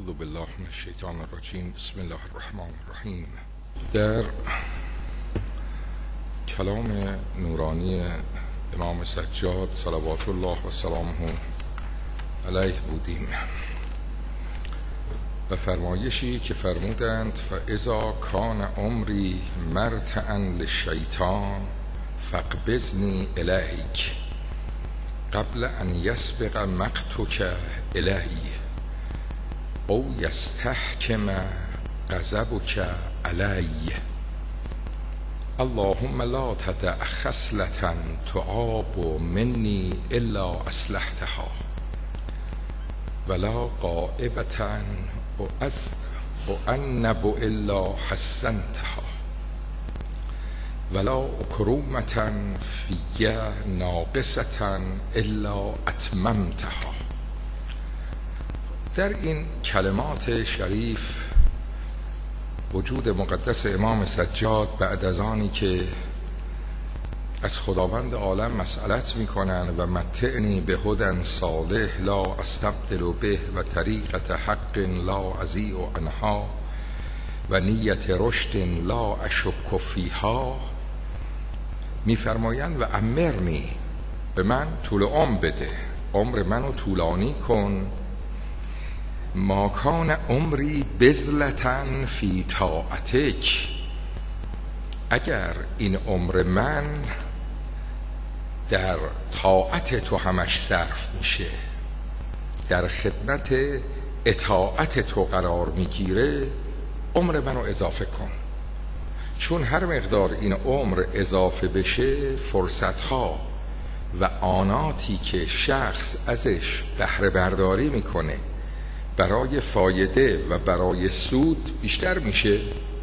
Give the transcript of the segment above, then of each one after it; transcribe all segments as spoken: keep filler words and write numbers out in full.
اعوذ بالله من الشیطان الرجیم. بسم الله الرحمن الرحیم. در کلام نورانی امام سجاد صلوات الله و سلامه علیه بودیم و فرمایشی که فرمودند فاذا کان عمری مرتعا للشیطان فاقبضنی الیک قبل ان یسبق مقتک الی او یستحکم غضبک علی. اللهم لا تدع خصلة تعاب منی الا اصلحتها ولا غائبة اعنب الا حسنتها ولا اکرومة فی ناقصة الا اتممتها. در این کلمات شریف وجود مقدس امام سجاد بعد از آنی که از خداوند عالم مسئلت میکنن و متعنی به هدن صالح لا استبدل به و طریقت حق لا ازیع عنها و نیت رشد لا اشک فیها، میفرمایند و امرنی، به من طول عمر بده، عمر منو طولانی کن، ما کان عمری بذلة فی طاعتک، اگر این عمر من در طاعت تو همش صرف میشه، در خدمت اطاعت تو قرار میگیره، عمر منو اضافه کن. چون هر مقدار این عمر اضافه بشه فرصتها و آناتی که شخص ازش بهره برداری میکنه برای فایده و برای سود بیشتر میشه.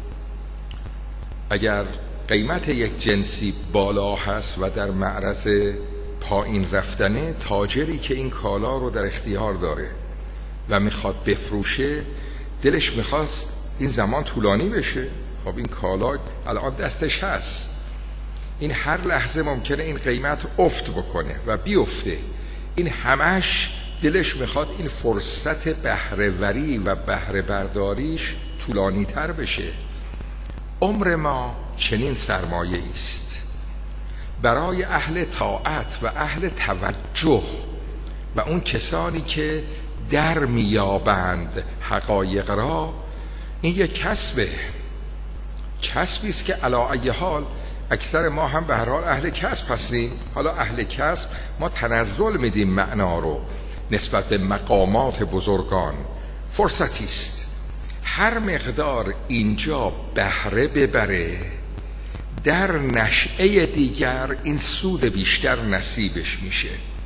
اگر قیمت یک جنسی بالا هست و در معرض پایین رفتنه، تاجری که این کالا رو در اختیار داره و میخواد بفروشه، دلش میخواست این زمان طولانی بشه. خب این کالا الان دستش هست، این هر لحظه ممکنه این قیمت افت بکنه و بیفته، این همش دلش میخواد این فرصت بهره‌وری و بهره برداریش طولانی تر بشه. عمر ما چنین سرمایه است برای اهل طاعت و اهل توجه و اون کسانی که در میابند حقایق را. این یک کسبه، کسبی است که علی ای حال اکثر ما هم به هر حال اهل کسب هستیم. حالا اهل کسب ما تنزل میدیم معنا رو نسبت به مقامات بزرگان، فرصتی است. هر مقدار اینجا بهره ببره، در نشعه دیگر این سود بیشتر نصیبش میشه.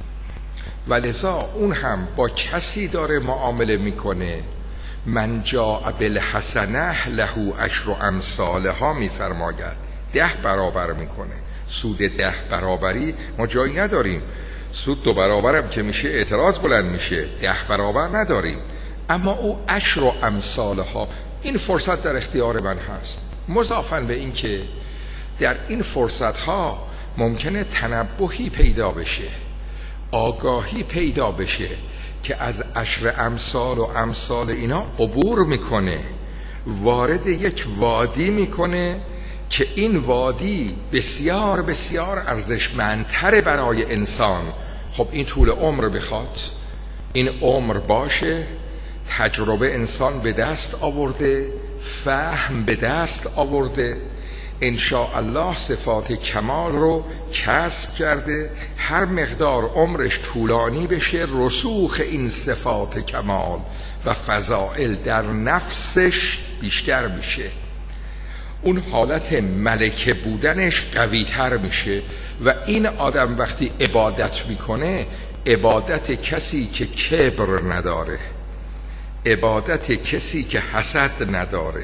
ولذا اون هم با کسی داره معامله میکنه، من جاء بالحسنه له عشر امثالها میفرماید، ده برابر میکنه. سود ده برابری ما جایی نداریم، سود دو برابرم که میشه اعتراض بلند میشه، ده برابر نداریم. اما او عشر و امثالها، این فرصت در اختیار من هست. مضافاً به این که در این فرصت ها ممکنه تنبهی پیدا بشه، آگاهی پیدا بشه که از عشر امثال و امثال اینا عبور میکنه، وارد یک وادی میکنه که این وادی بسیار بسیار ارزشمندتر برای انسان. خب این طول عمر بخواد، این عمر باشه، تجربه انسان به دست آورده، فهم به دست آورده، انشاءالله صفات کمال رو کسب کرده، هر مقدار عمرش طولانی بشه رسوخ این صفات کمال و فضائل در نفسش بیشتر میشه، اون حالت ملکه بودنش قوی تر میشه. و این آدم وقتی عبادت میکنه، عبادت کسی که کبر نداره، عبادت کسی که حسد نداره،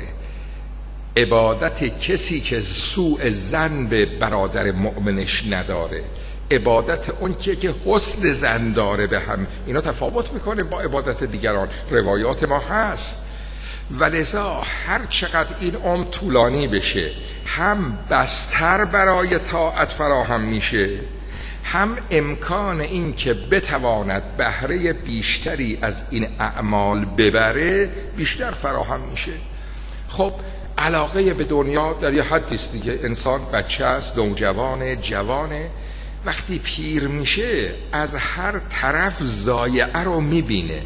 عبادت کسی که سوء ظن به برادر مؤمنش نداره، عبادت اون که که حسن ظن داره به هم. اینا تفاوت میکنه با عبادت دیگران، روایات ما هست. ولذا هر چقدر این عمر طولانی بشه، هم بستر برای طاعت فراهم میشه، هم امکان این که بتواند بهره بیشتری از این اعمال ببره بیشتر فراهم میشه. خب علاقه به دنیا در یه حدی است دیگه. انسان بچه است، نوجوانه، جوانه، وقتی پیر میشه از هر طرف ضایعه رو میبینه،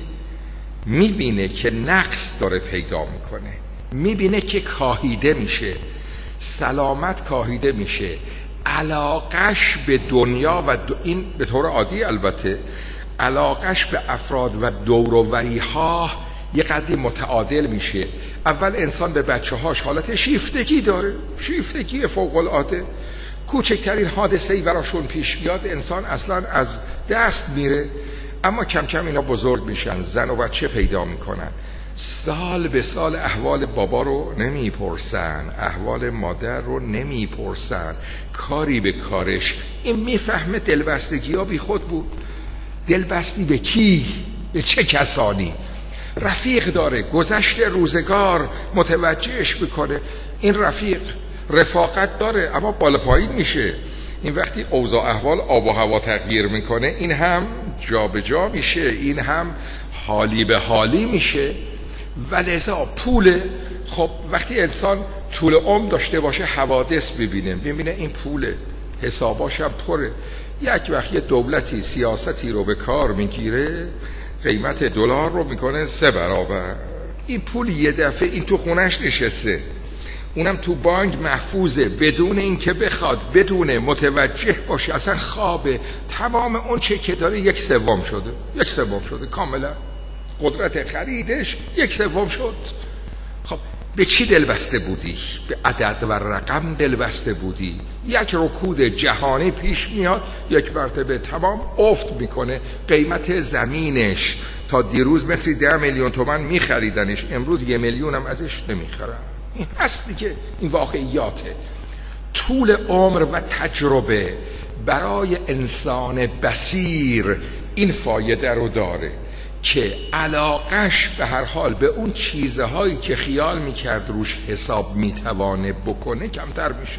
میبینه که نقص داره پیدا میکنه، میبینه که کاهیده میشه، سلامت کاهیده میشه، علاقش به دنیا و دو این به طور عادی البته علاقش به افراد و دوروبری ها یه قدری متعادل میشه. اول انسان به بچه هاش حالت شیفتگی داره، شیفتگی فوق العاده، کوچکترین حادثه‌ای براشون پیش بیاد انسان اصلا از دست میره. اما کم کم اینا بزرگ میشن، زن و بچه پیدا میکنن، سال به سال احوال بابا رو نمیپرسن، احوال مادر رو نمیپرسن، کاری به کارش. این میفهمه دلبستگی ها بی خود بود. دلبستی به کی؟ به چه کسانی؟ رفیق داره، گذشت روزگار متوجهش بکنه. این رفیق رفاقت داره اما بالا پایین میشه. این وقتی اوضاع احوال آب و هوا تغییر میکنه این هم جا به جا میشه، این هم حالی به حالی میشه. ولذا پول، خب وقتی انسان طول عمر داشته باشه حوادث ببینه، ببینه این پول حساباش هم پره. یک وقت یه دولتی سیاستی رو به کار میگیره، قیمت دلار رو میکنه سه برابر. این پول یه دفعه این تو خونش نشسته، اونم تو بانک محفوظه، بدون این که بخواد، بدون متوجه باشه، اصلا خوابه. تمام اون چه که داره یک سوم شده، یک سوم شده کاملا. قدرت خریدش یک سوم شد. خب به چی دلبسته بودی؟ به عدد و رقم دلبسته بودی. یک رکود جهانی پیش میاد، یک مرتبه تمام افت میکنه. قیمت زمینش تا دیروز متری ده میلیون تومان میخریدنش، امروز یه میلیون هم ازش نمیخرن. این هست دیگه، این واقعیاته. طول عمر و تجربه برای انسان بصیر این فایده رو داره که علاقش به هر حال به اون چیزهایی که خیال میکرد روش حساب میتوانه بکنه کمتر میشه.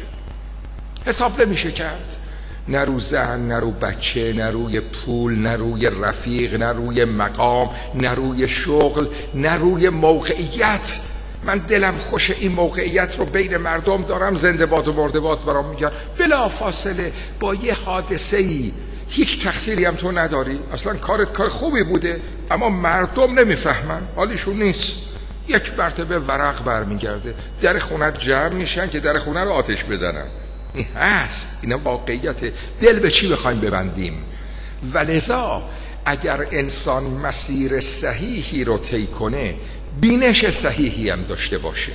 حساب نمیشه کرد، نه رو زن، نه رو بچه، نه روی پول، نه روی رفیق، نه روی مقام، نه روی شغل، نه روی موقعیت. من دلم خوش این موقعیت رو بین مردم دارم، زنده باد و مرده باد برام میگن، بلا فاصله با یه حادثه‌ای هیچ تقصیری هم تو نداری، اصلا کارت کار خوبی بوده اما مردم نمیفهمن، حالیشون نیست. یک مرتبه ورق برمیگرده، در خونت جمع میشن که در خونه رو آتش بزنن. این هست، این واقعیت. دل به چی بخوایم ببندیم؟ ولذا اگر انسان مسیر صحیحی رو طی کنه، بینش صحیحی هم داشته باشه،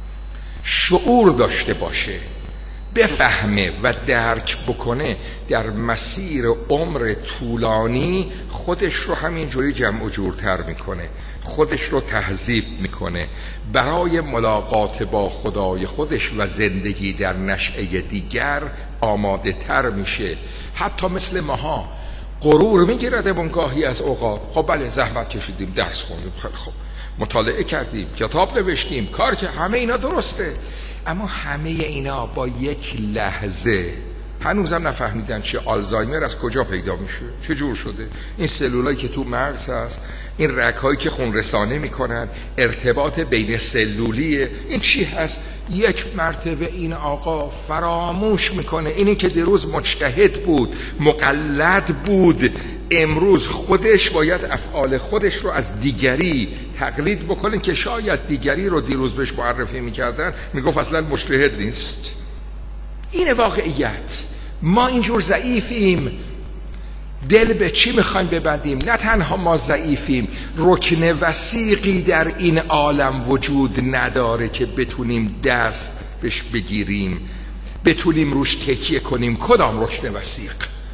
شعور داشته باشه، بفهمه و درک بکنه، در مسیر عمر طولانی خودش رو همینجوری جمع و جورتر میکنه، خودش رو تهذیب میکنه، برای ملاقات با خدای خودش و زندگی در نشأه دیگر آماده تر میشه. حتی مثل ماها غرور میگیردمون گاهی از اوقات. خب بله زحمت کشیدیم، درس خوندیم، خیلی خوب، مطالعه کردیم، کتاب نوشتیم، کار که همه اینا درسته، اما همه اینا با یک لحظه هنوزم نفهمیدن چه آلزایمر از کجا پیدا میشه، چه جور شده، این سلولایی که تو مغز هست، این رگ‌هایی که خون رسانه میکنن، ارتباط بین سلولیه، این چی هست؟ یک مرتبه این آقا فراموش میکنه. اینی که دیروز مجتهد بود، مقلد بود، امروز خودش باید افعال خودش رو از دیگری تقلید بکنه که شاید دیگری رو دیروز بهش معرفی میکردن میگفت اصلا مجتهد نیست. این واقعیت. ما اینجور ضعیفیم. دل به چی میخوایم ببندیم؟ نه تنها ما ضعیفیم، رکن وثیقی در این عالم وجود نداره که بتونیم دست بهش بگیریم، بتونیم روش تکیه کنیم. کدام رکن وثیق؟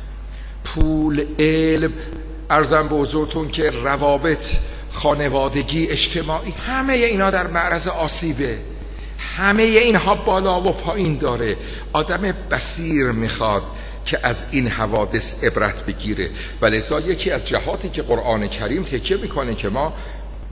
پول، علم، عرضم به حضورتون که روابط خانوادگی، اجتماعی، همه اینا در معرض آسیبه. همه اینها بالا و پایین داره. آدم بصیر میخواد که از این حوادث عبرت بگیره. ولذا یکی از جهاتی که قرآن کریم تکیه میکنه که ما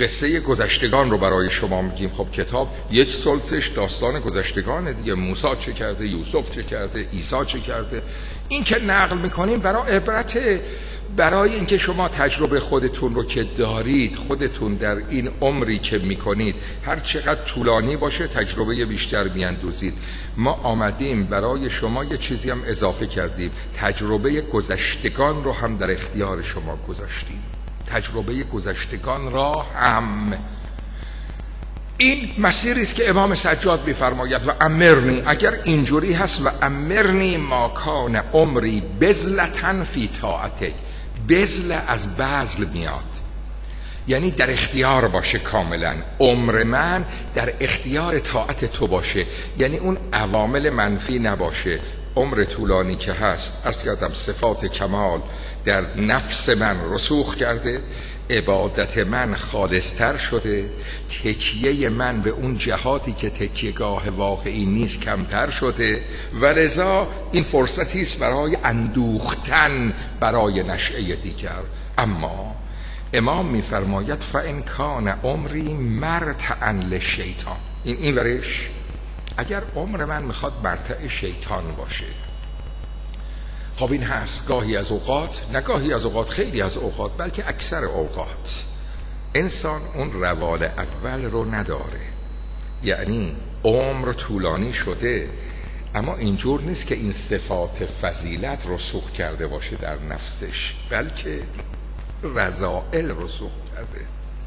قصه گذشتگان رو برای شما میگیم. خب کتاب یک ثلثش داستان گذشتگانه دیگه. موسی چه کرده، یوسف چه کرده، عیسی چه کرده. این که نقل میکنیم برای عبرت، برای اینکه شما تجربه خودتون رو که دارید، خودتون در این عمری که میکنید هر چقدر طولانی باشه تجربه بیشتر میاندوزید. ما آمدیم برای شما یه چیزی هم اضافه کردیم، تجربه گذشتگان رو هم در اختیار شما گذاشتیم. تجربه گذشتگان را هم. این مسیری است که امام سجاد می‌فرماید و امرنی، اگر اینجوری هست، و امرنی ما کان عمری بذلة فی طاعتک. بذل از بذل میاد، یعنی در اختیار باشه کاملا. عمر من در اختیار طاعت تو باشه، یعنی اون عوامل منفی نباشه. عمر طولانی که هست، عرض کردم صفات کمال در نفس من رسوخ کرده، عبادت من خالصتر شده، تکیه من به اون جهاتی که تکیهگاه واقعی نیست کمتر شده، و لذا این فرصتی است برای اندوختن برای نشأه دیگر. اما امام میفرماید فإن کان عمری مرتعا للشیطان، این این ورش، اگر عمر من میخواد مرتع شیطان باشه. خب این هست گاهی از اوقات، نه گاهی از اوقات، خیلی از اوقات، بلکه اکثر اوقات انسان اون روال اول رو نداره. یعنی عمر طولانی شده اما اینجور نیست که این صفات فضیلت رسوخ کرده باشه در نفسش، بلکه رذائل رسوخ کرده.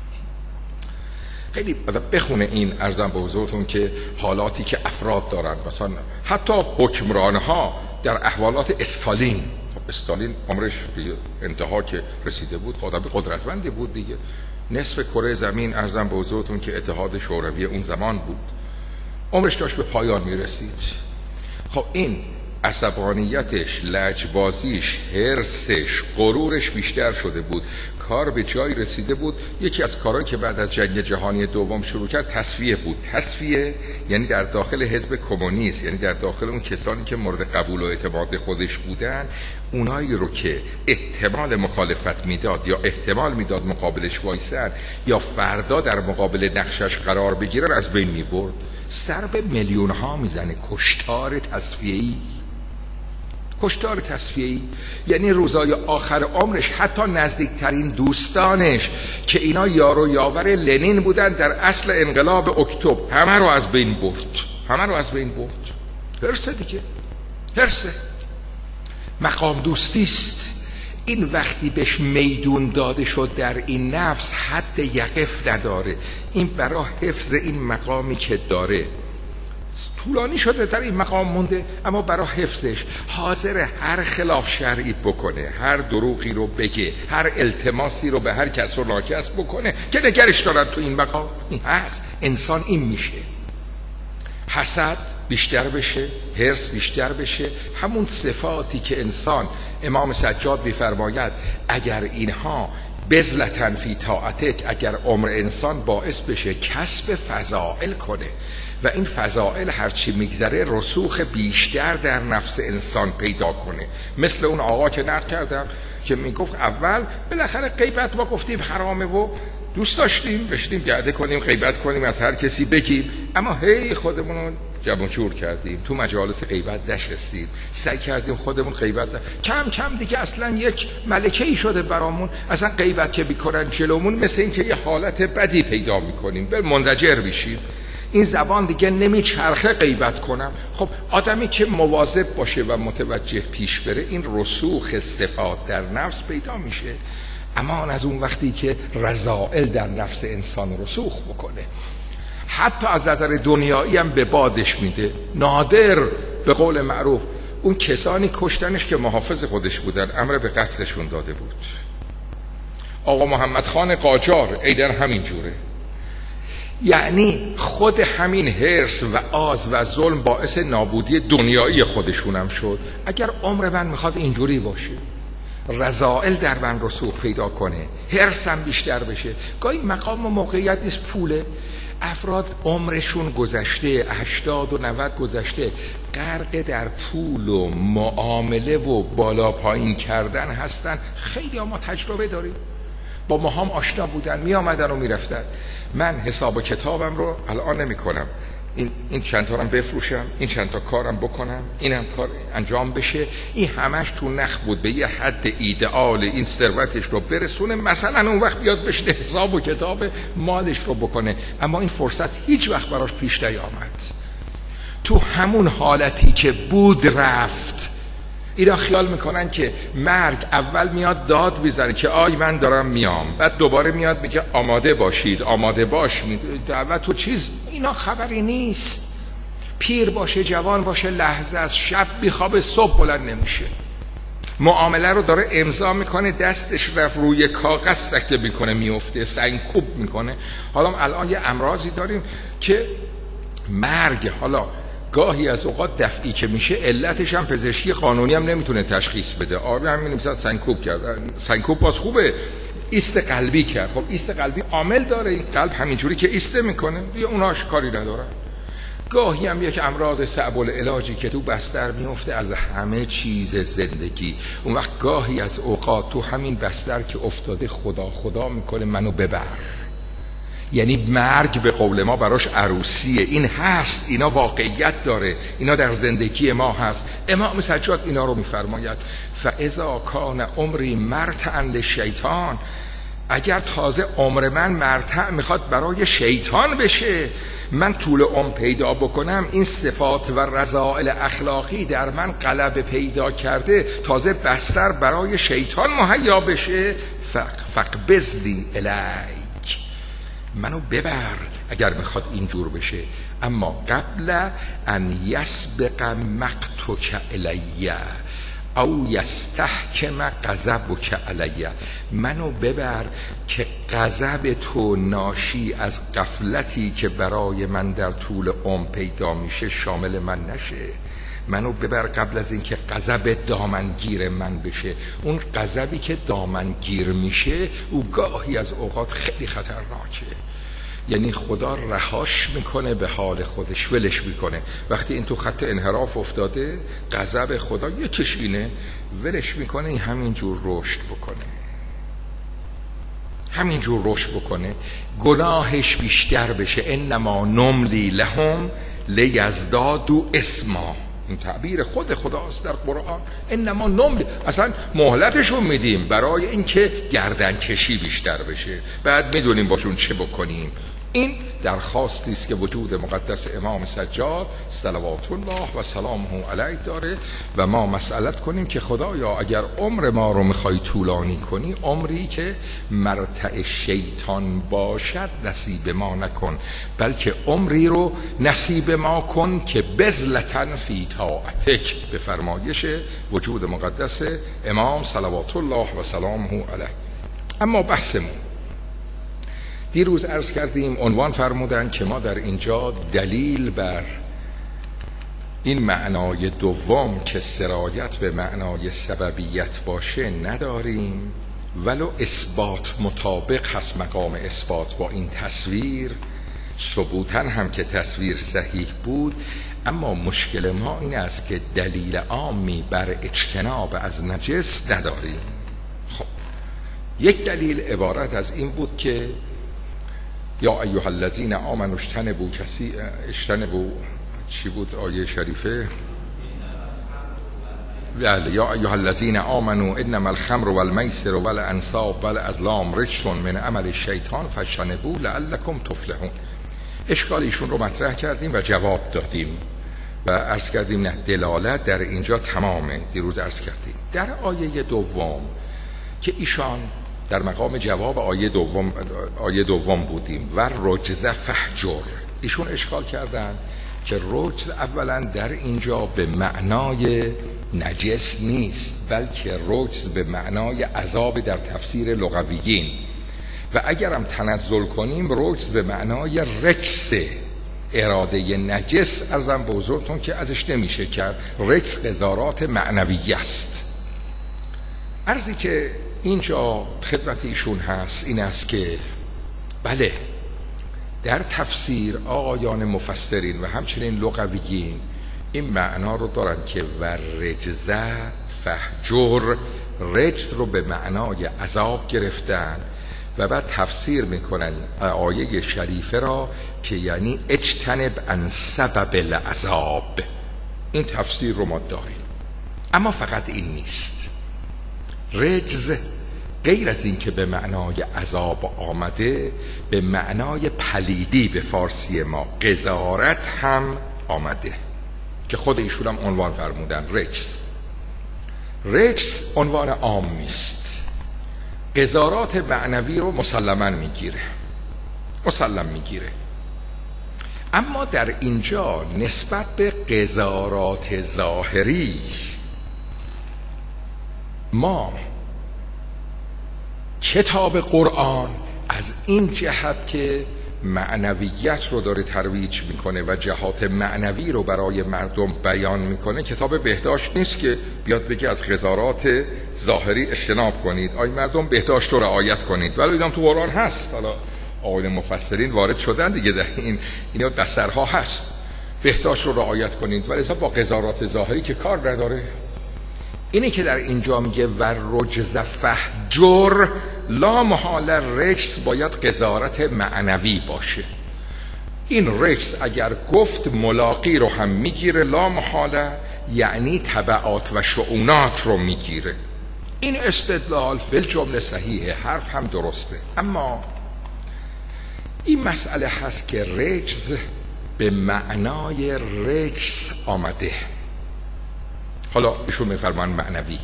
خیلی بخونه این عرضم به حضورتون که حالاتی که افراد دارن، مثلا حتی حکمرانها در احوالات استالین. استالین عمرش انتها که رسیده بود، آدم قدرتمندی بود دیگه، نصف کره زمین عرضم به حضورتون که اتحاد شوروی اون زمان بود، عمرش داشت به پایان میرسید. خب این عصبانیتش، لجبازیش، حرصش، غرورش بیشتر شده بود. کار به جایی رسیده بود، یکی از کارهایی که بعد از جنگ جهانی دوم شروع کرد تصفیه بود. تصفیه یعنی در داخل حزب کمونیست، یعنی در داخل اون کسانی که مورد قبول و اعتماد خودش بودن، اونایی رو که احتمال مخالفت میداد یا احتمال میداد مقابلش وایسن یا فردا در مقابل نقشش قرار بگیرن از بین میبرد. سر به میلیون ها میزنه. کشتار تصفیه‌ای، کشتار تصفیه‌ای یعنی روزای آخر عمرش حتی نزدیکترین دوستانش که اینا یار و یاور لنین بودن در اصل انقلاب اکتبر، همه رو از بین برد. همه رو از بین برد. هرسه دیگه، هرسه. مقام دوستیست. این وقتی بهش میدون داده شد در این نفس، حد یقف نداره. این برای حفظ این مقامی که داره، طولانی شده در این مقام مونده، اما برای حفظش حاضر هر خلاف شرعی بکنه، هر دروغی رو بگه، هر التماسی رو به هر کس و ناکس بکنه که نگرش دارن تو این مقام. این هست انسان، این میشه. حسد بیشتر بشه، حرص بیشتر بشه، همون صفاتی که انسان، امام سجاد میفرماید اگر اینها بذلة فی طاعتک، اگر عمر انسان باعث بشه کسب فضائل کنه و این فضائل هرچی میگذره رسوخ بیشتر در نفس انسان پیدا کنه. مثل اون آقا که نقل کردم که میگفت اول بالاخره غیبت ما گفتیم حرامه و دوست داشتیم بشینیم گرده کنیم، غیبت کنیم، از هر کسی بگیم، اما هی خودمون رو جمع جور کردیم، تو مجالس غیبت نشستیم، سعی کردیم خودمون غیبت ده. کم کم دیگه اصلا یک ملکه‌ای شده برامون، اصلا غیبت که بیکنن جلومون مثل این که یه حالت بدی پیدا میکنیم، بل منزجر میشیم، این زبان دیگه نمیچرخه غیبت کنم. خب آدمی که مواظب باشه و متوجه پیش بره، این رسوخ صفات در نفس پیدا میشه. اما از اون وقتی که رذائل در نفس انسان رسوخ بکنه، حتی از نظر دنیایی هم به بادش میده. نادر به قول معروف اون کسانی کشتنش که محافظ خودش بودن، امر به قتلشون داده بود. آقا محمد خان قاجار ایدن همین جوره. یعنی خود همین حرص و آز و ظلم باعث نابودی دنیایی خودشون هم شد. اگر عمر من میخواد اینجوری باشه، رذائل در من رسوخ پیدا کنه، حرصم بیشتر بشه، گاهی مقام و موقعیت نیست، پوله. افراد عمرشون گذشته، هشتاد و نود گذشته، غرق در پول و معامله و بالا پایین کردن هستن. خیلی ما تجربه داریم. با ما هم آشنا بودن، می آمدن و می رفتن. من حساب و کتابم رو الان نمی کنم، این این چند تا رو بفروشم، این چند تا کارم بکنم، اینم کار انجام بشه. این همش تو نخ بود به یه حد ایدئال این ثروتش رو برسونه، مثلا اون وقت بیاد بشه حساب و کتاب مالش رو بکنه. اما این فرصت هیچ وقت براش پیش نیامد. تو همون حالتی که بود رفت. اینا خیال میکنن که مرگ اول میاد داد میزنه که آی من دارم میام، بعد دوباره میاد میگه آماده باشید، آماده باش. و تو چیز اینا خبری نیست. پیر باشه جوان باشه لحظه از شب میخوابه صبح بلند نمیشه. معامله رو داره امضا میکنه، دستش رفت روی کاغذ سکته میکنه میفته، سنگکوب میکنه. حالا الان یه امراضی داریم که مرگ حالا گاهی از اوقات دفعی که میشه علتش هم پزشکی قانونی هم نمیتونه تشخیص بده. آره همین مثلا سنگکوب کرد، سنگکوب باز خوبه، ایست قلبی کرد. خب ایست قلبی عامل داره، این قلب همینجوری که ایسته میکنه دیگه اوناش کاری نداره. گاهی هم یک امراض صعب العلاجی که تو بستر میفته از همه چیز زندگی. اون وقت گاهی از اوقات تو همین بستر که افتاده خدا خدا میکنه منو ببر. یعنی مرگ به قول ما براش عروسیه. این هست، اینا واقعیت داره، اینا در زندگی ما هست. امام سجاد اینا رو میفرماید فاذا کان عمری مرتعا للشیطان. اگر تازه عمر من مرتع میخواد برای شیطان بشه، من طول عمر پیدا بکنم، این صفات و رذائل اخلاقی در من غلبه پیدا کرده، تازه بستر برای شیطان مهیا بشه، فقبضنی الیک، منو ببر اگر میخواد اینجور بشه. اما قبل ان یسبق مقتک الیه او یستحکم غضبک علیه، منو ببر که غضب تو ناشی از غفلتی که برای من در طول عمر پیدا میشه شامل من نشه. منو ببر قبل از اینکه غضب دامنگیر من بشه. اون غضبی که دامنگیر میشه او گاهی از اوقات خیلی خطرناکه. یعنی خدا رهاش میکنه به حال خودش، ولش میکنه. وقتی این تو خط انحراف افتاده، غضب خدا یکیش اینه، ولش میکنه این همینجور رشد بکنه، همینجور رشد بکنه، گناهش بیشتر بشه. انما نملی لهم لیزدادوا اسما، این تعبیر خود خداست در قرآن. انما نملی، اصلا مهلتشون میدیم برای اینکه گردن کشی بیشتر بشه، بعد میدونیم باشون چه بکنیم. این درخواستی است که وجود مقدس امام سجاد صلوات الله و سلامه علیه داره و ما مسئلت کنیم که خدایا اگر عمر ما رو میخوای طولانی کنی، عمری که مرتع شیطان باشد نصیب ما نکن، بلکه عمری رو نصیب ما کن که بذلتن فی طاعتک، به فرمایش وجود مقدس امام صلوات الله و سلامه علیه. اما بحثمون دیروز عرض کردیم، عنوان فرمودن که ما در اینجا دلیل بر این معنای دوم که سرایت به معنای سببیت باشه نداریم، ولو اثبات مطابق هست مقام اثبات با این تصویر، ثبوتاً هم که تصویر صحیح بود. اما مشکل ما این است که دلیل عامی بر اجتناب از نجس نداریم. خب یک دلیل عبارت از این بود که یا ایها الذین آمنوا اجتنبوا کسی اجتنبوا چی بود آیه شریفه؟ بله، یا ایها الذین آمنوا انما الخمر والمیسر والانصاب والازلام رجس من عمل الشیطان فاجتنبوه لعلکم تفلحون. اشکال ایشون رو مطرح کردیم و جواب دادیم و عرض کردیم نه، دلالت در اینجا تمامه. دیروز عرض کردیم در آیه دوم که ایشان در مقام جواب آیه دوم آیه دوم بودیم و رجز فحجر، ایشون اشکال کردن که رجز اولا در اینجا به معنای نجس نیست، بلکه رجز به معنای عذاب در تفسیر لغویین، و اگرم تنزل کنیم رجز به معنای رجس، اراده نجس. ارزم به حضورتون که ازش نمیشه کرد، رجس قذارات معنوی است. عرضی که اینجا خدمت ایشون هست این است که بله، در تفسیر آقایان مفسرین و همچنین لغویین این معنا رو دارن که و رجزه فحجر، رجز رو به معنای عذاب گرفتن و بعد تفسیر میکنن آیه شریفه را که یعنی اجتنب عن سبب العذاب. این تفسیر رو ما داریم، اما فقط این نیست. رجز غیر از این که به معنای عذاب آمده، به معنای پلیدی به فارسی ما قذارت هم آمده که خود ایشون هم عنوان فرمودن رجز. رجز عنوان عام نیست، قذارات معنوی رو مسلما میگیره، مسلم میگیره. اما در اینجا نسبت به قذارات ظاهری ما کتاب قرآن از این جهت که معنویت رو داره ترویج میکنه و جهات معنوی رو برای مردم بیان میکنه، کتاب بهداشت نیست که بیاد بگه از قذارات ظاهری اجتناب کنید، آی مردم بهداشت رو رعایت کنید. ولی اینم تو قرآن هست، حالا آقایون مفسرین وارد شدن دیگه در این، اینا بسترها هست، بهداشت رو رعایت کنید، ولی با قذارات ظاهری که کار نداره. اینی که در اینجا میگه ور رجز فهجر، لا محاله رجز باید قذارت معنوی باشه. این رجز اگر گفت ملاقی رو هم میگیره لا محاله، یعنی تبعات و شؤونات رو میگیره. این استدلال فی الجمله صحیحه، حرف هم درسته. اما این مسئله هست که رجز به معنای رجز آمده. حالا ایشون میفرمان معنوی.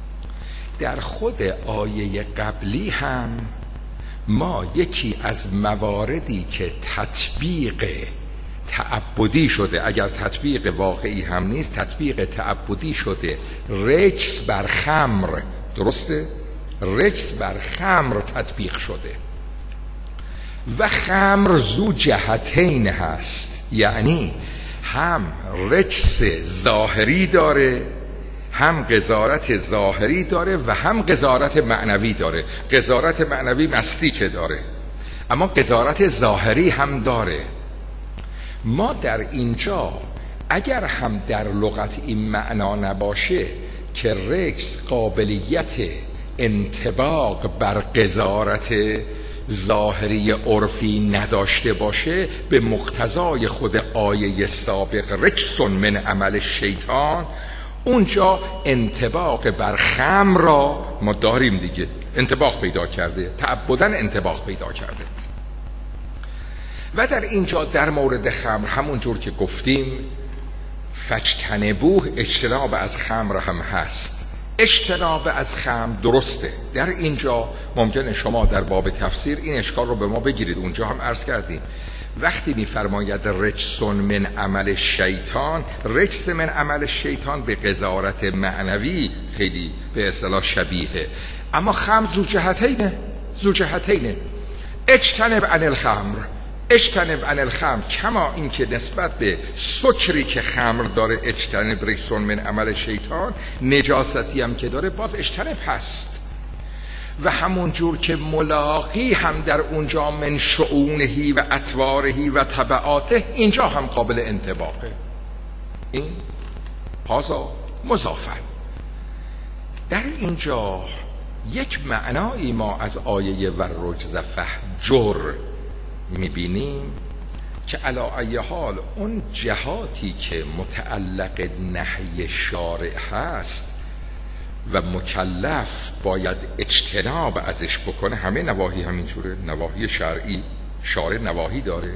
در خود آیه قبلی هم ما یکی از مواردی که تطبیق تعبدی شده، اگر تطبیق واقعی هم نیست، تطبیق تعبدی شده، رجس بر خمر، درسته؟ رجس بر خمر تطبیق شده و خمر ذو جهتین هست، یعنی هم رجس ظاهری داره، هم قذارت ظاهری داره و هم قذارت معنوی داره. قذارت معنوی مستی که داره، اما قذارت ظاهری هم داره. ما در اینجا اگر هم در لغت این معنا نباشه که رجس قابلیت انطباق بر قذارت ظاهری عرفی نداشته باشه، به مقتضای خود آیه سابق رجس من عمل شیطان، اونجا انطباق بر خمر را ما داریم دیگه، انطباق پیدا کرده، تعبداً انطباق پیدا کرده. و در اینجا در مورد خمر همون جور که گفتیم فجتنبوه، اجتناب از خمر هم هست. اجتناب از خمر درسته. در اینجا ممکنه شما در باب تفسیر این اشکال رو به ما بگیرید، اونجا هم عرض کردیم وقتی میفرماید رجس من عمل شیطان، رجس من عمل شیطان به قذارت معنوی خیلی به اصطلاح شبیهه، اما خمر ذو جهتینه، ذو جهتینه. اجتنب عن الخمر، اجتنب عن الخمر، کما این که نسبت به سکری که خمر داره اجتنب رجس من عمل شیطان، نجاستی هم که داره باز اجتنب هست. و همون جور که ملاقی هم در اونجا من شؤونهی و اطوارهی و تبعاته، اینجا هم قابل انطباقه. این هازا مضافن. در اینجا یک معنایی ما از آیه ور رجز فهجر میبینیم که علی ای حال اون جهاتی که متعلق نهی شارع هست و مکلف باید اجتناب ازش بکنه، همه نواهی همینجوره. نواهی شرعی شارع نواهی داره،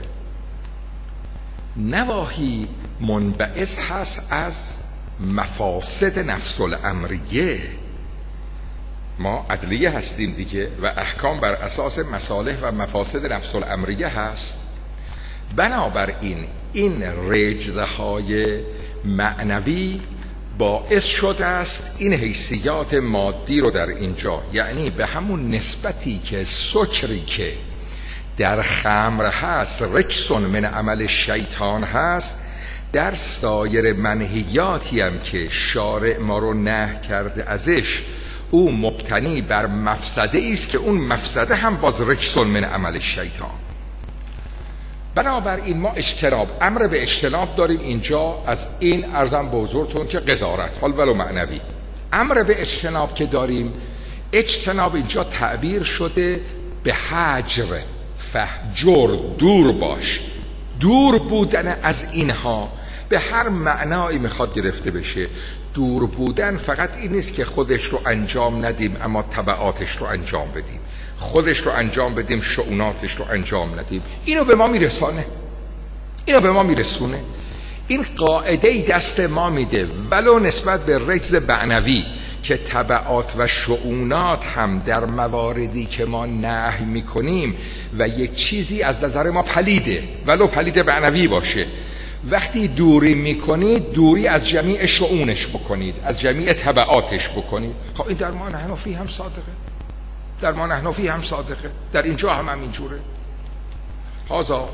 نواهی منبعث هست از مفاسد نفس الامریه. ما عدلیه هستیم دیگه و احکام بر اساس مصالح و مفاسد نفس الامریه هست. بنابراین این رجزهای معنوی باعث شده است این حیثیات مادی رو در اینجا، یعنی به همون نسبتی که سکری که در خمر هست رجس من عمل شیطان هست، در سایر منهیاتی هم که شارع ما رو نهی کرده ازش، او مبتنی بر مفسده است که اون مفسده هم باز رجس من عمل شیطان. بنابراین ما اجتناب، امر به اجتناب داریم اینجا از این ارزم به حضورتون که قذارت، حال ولو معنوی. امر به اجتناب که داریم، اجتناب اینجا تعبیر شده به حجر، فهجر، دور باش. دور بودن از اینها به هر معنایی میخواد گرفته بشه. دور بودن فقط این نیست که خودش رو انجام ندیم اما تبعاتش رو انجام بدیم، خودش رو انجام بدیم شؤوناتش رو انجام ندیم. اینو به ما میرسانه، اینو به ما میرسونه. این قاعده دست ما میده ولو نسبت به رکز معنوی که تبعات و شؤونات هم در مواردی که ما نهی میکنیم و یک چیزی از نظر ما پلیده ولو پلید معنوی باشه، وقتی دوری میکنید دوری از جمیع شؤونش بکنید، از جمیع تبعاتش بکنید. خب این در ما حنفی هم صادقه، در ما حنفی هم صادقه، در اینجا هم همینجوره. هازا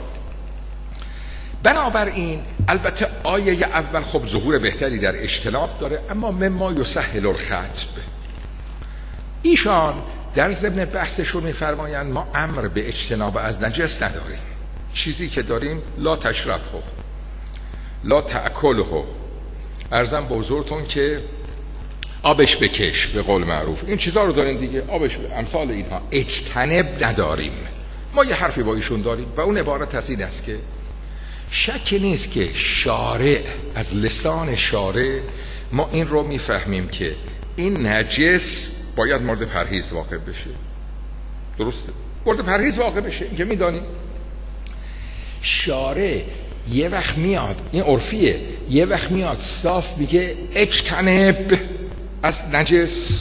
بنابراین البته آیه اول خب ظهور بهتری در اجتناب داره، اما مما یسهل الخطب. ایشان در ضمن بحثشون میفرمایند ما امر به اجتناب از نجس نداریم، چیزی که داریم لا تشربه، لا تأکله. عرضم به حضورتون که آبش بکش به قول معروف، این چیزا رو داریم دیگه، آبش ب... امثال اینها. اجتنب نداریم. ما یه حرفی با ایشون داریم و اون عبارت از این است که شک نیست که شارع، از لسان شارع ما این رو میفهمیم که این نجس باید مورد پرهیز واقع بشه. درسته؟ مورد پرهیز واقع بشه، این که میدانیم. شارع یه وقت میاد، این عرفیه، یه وقت میاد صاف میگه اجتنب از نجس،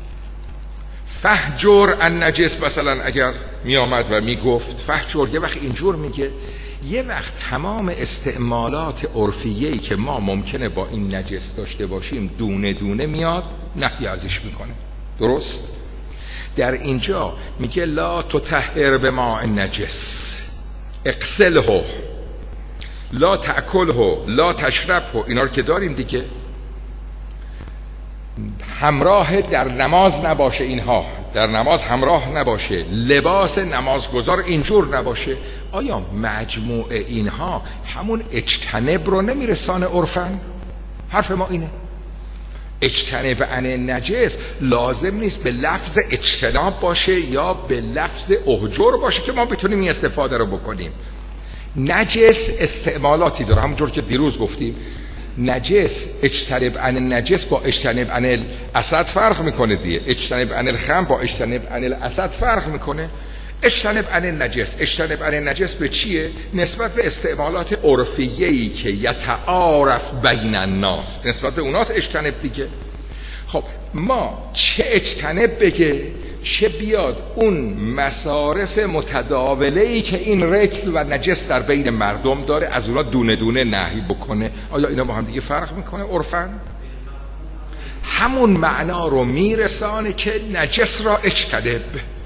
فهجر ان نجس. مثلا اگر میامد و میگفت فهجر، یه وقت اینجور میگه. یه وقت تمام استعمالات عرفیه‌ای که ما ممکنه با این نجس داشته باشیم دونه دونه میاد نهی ازش میکنه. درست؟ در اینجا میگه لا تطهر بماء نجس، اغسله، لا تأکله، لا تشربه. اینا رو که داریم دیگه. همراه در نماز نباشه، اینها در نماز همراه نباشه، لباس نمازگزار اینجور نباشه. آیا مجموع اینها همون اجتنب رو نمیرسانه عرفاً؟ حرف ما اینه. اجتنب عن نجس لازم نیست به لفظ اجتناب باشه یا به لفظ اهجر باشه که ما بتونیم این استفاده رو بکنیم. نجس استعمالاتی داره، همونجور که دیروز گفتیم. نجس اجتنب عن نجس با اجتنب عن الاسد فرق میکنه دیگه. اجتنب عن الخمر با اجتنب عن الاسد فرق میکنه. اجتنب عن نجس، اجتنب عن نجس به چیه؟ نسبت به استعمالات عرفیه‌ای که یتعارف بین الناس، نسبت به اوناست اجتنب دیگه. خب ما چه اجتنب بگه چه بیاد اون مصارف متداوله‌ای که این رجس و نجس در بین مردم داره از اونا دونه دونه نهی بکنه. آیا اینا با هم دیگه فرق میکنه عرفاً؟ همون معنا رو میرسانه که نجس را اجتنب.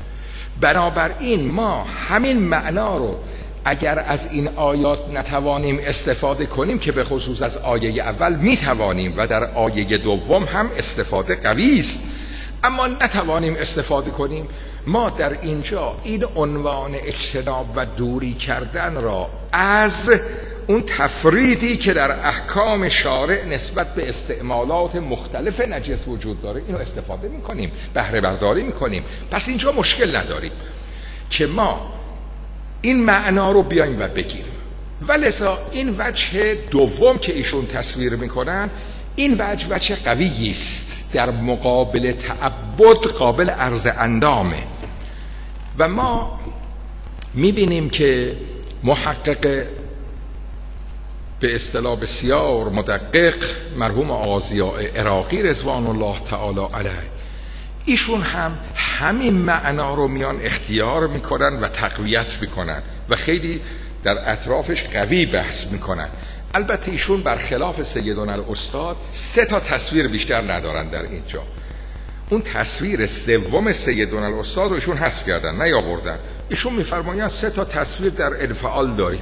بنابراین ما همین معنا رو اگر از این آیات نتوانیم استفاده کنیم که به خصوص از آیه اول میتوانیم و در آیه دوم هم استفاده قوی است، اما نتوانیم استفاده کنیم، ما در اینجا این عنوان اجتناب و دوری کردن را از اون تفریدی که در احکام شارع نسبت به استعمالات مختلف نجس وجود داره اینو استفاده میکنیم، بهره برداری میکنیم. پس اینجا مشکل نداریم که ما این معنا رو بیایم و بگیم. ولذا این وجه دوم که ایشون تصویر میکنن، این وجه وجه قوی است، در مقابل تعبد قابل عرض اندامه. و ما میبینیم که محقق به اصطلاح بسیار مدقق مرحوم آذیاء عراقی رضوان الله تعالی علیه، ایشون هم همین معنا رو میان اختیار میکنن و تقویت میکنن و خیلی در اطرافش قوی بحث میکنن. البته ایشون برخلاف سیدنا الاستاد سه تا تصویر بیشتر ندارن در اینجا. اون تصویر سوم سیدنا الاستاد رو ایشون حذف کردن، نیاوردن. ایشون میفرمایند سه تا تصویر در انفعال داریم.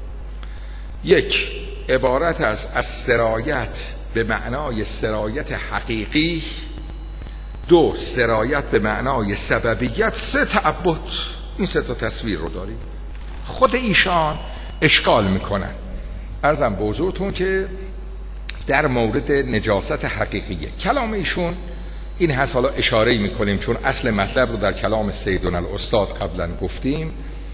یک، عبارت از از سرایت به معنای سرایت حقیقی. دو، سرایت به معنای سببیت. سه، تعبد. این سه تا تصویر رو داریم. خود ایشان اشکال میکنن. عرضم به حضورتون که در مورد نجاست حقیقیه کلام ایشون این هست. حالا اشاره می کنیم چون اصل مطلب رو در کلام سیدنا الاستاد قبلا گفتیم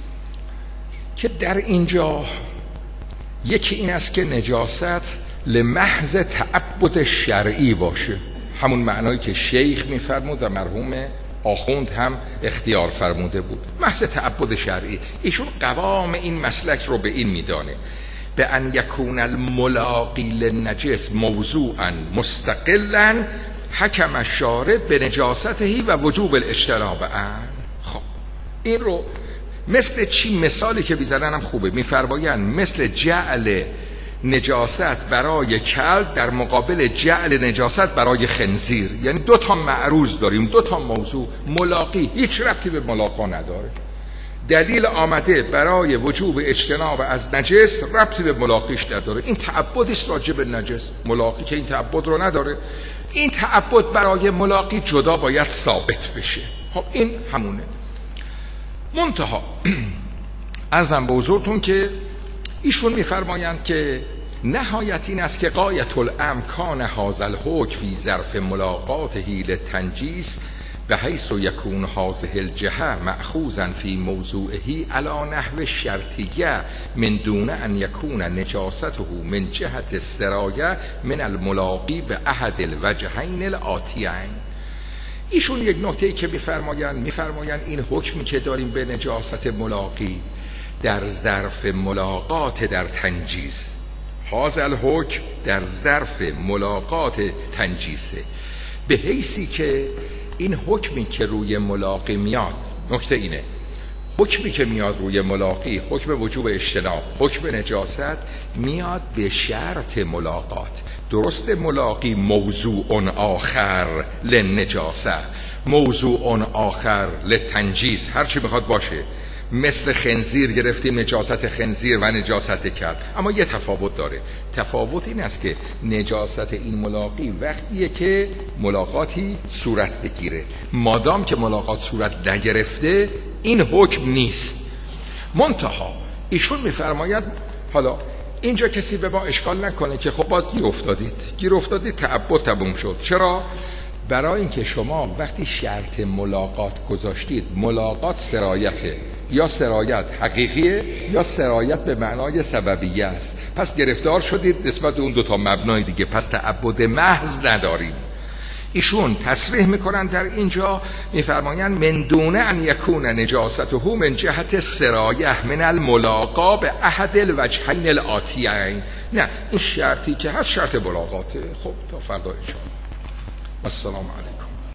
که در اینجا یکی این است که نجاست لمحض تعبد شرعی باشه، همون معنایی که شیخ میفرمود و مرحوم آخوند هم اختیار فرموده بود، محض تعبد شرعی. ایشون قوام این مسلک رو به این میدانه، به ان یکون الملاقی للنجس موضوعا مستقلا حکم الشارع به نجاسته و وجوب الاجتناب عنه. خب این رو مثل چی مثالی که بیزنن هم خوبه، میفرمایند مثل جعل نجاست برای کلب در مقابل جعل نجاست برای خنزیر. یعنی دو تا معروض داریم، دو تا موضوع. ملاقی هیچ ربطی به ملاقا نداره، دلیل آمده برای وجوب اجتناب از نجس، ربطی به ملاقیش نداره. این تعبدی است راجع به نجس. ملاقی که این تعبد رو نداره، این تعبد برای ملاقی جدا باید ثابت بشه. خب این همونه. منتها عرضم به حضورتون که ایشون میفرمایند که نهایت این است که غایت الامکان هذا الحکم فی ظرف ملاقات حیل تنجیس به حیث یکون هذه الجهه مأخوذا فی موضوعه علی نحو شرطیه من دون ان یکون نجاسته من جهت السرایه من الملاقی به احد الوجهین الآتیین. ایشون یک نکته‌ای که میفرمایند میفرمایند این حکمی که داریم به نجاست ملاقی در ظرف ملاقات در تنجیس، هذا الحکم در ظرف ملاقات تنجیسه، به حیثی که این حکمی که روی ملاقی میاد، نکته اینه، حکمی که میاد روی ملاقی، حکم وجوب اجتناب، حکم نجاست، میاد به شرط ملاقات. درست ملاقی موضوع آخر لنجاسه، موضوع آخر لتنجیس، هر چی بخواد باشه. مثل خنزیر گرفتیم نجاست خنزیر و نجاست کلب، اما یه تفاوت داره. تفاوت این است که نجاست این ملاقی وقتیه که ملاقاتی صورت بگیره، مادام که ملاقات صورت نگرفته این حکم نیست. منتها ایشون میفرماید حالا اینجا کسی به ما اشکال نکنه که خب باز گیر افتادید، گیر افتادید تعبد تموم شد. چرا؟ برای اینکه شما وقتی شرط ملاقات گذاشتید، ملاقات سرایته، یا سرایت حقیقیه یا سرایت به معنای سببیه است، پس گرفتار شدید نسبت به اون دوتا مبنای دیگه، پس تعبد محض نداریم. ایشون تصریح میکنن در اینجا، میفرمایند من دون ان یکون نجاسته من جهت سرایه من الملاقا به احد الوجهین الآتیین. نه، این شرطی که هست شرط ملاقاته. خب تا فردا ان شاء الله. السلام علیکم.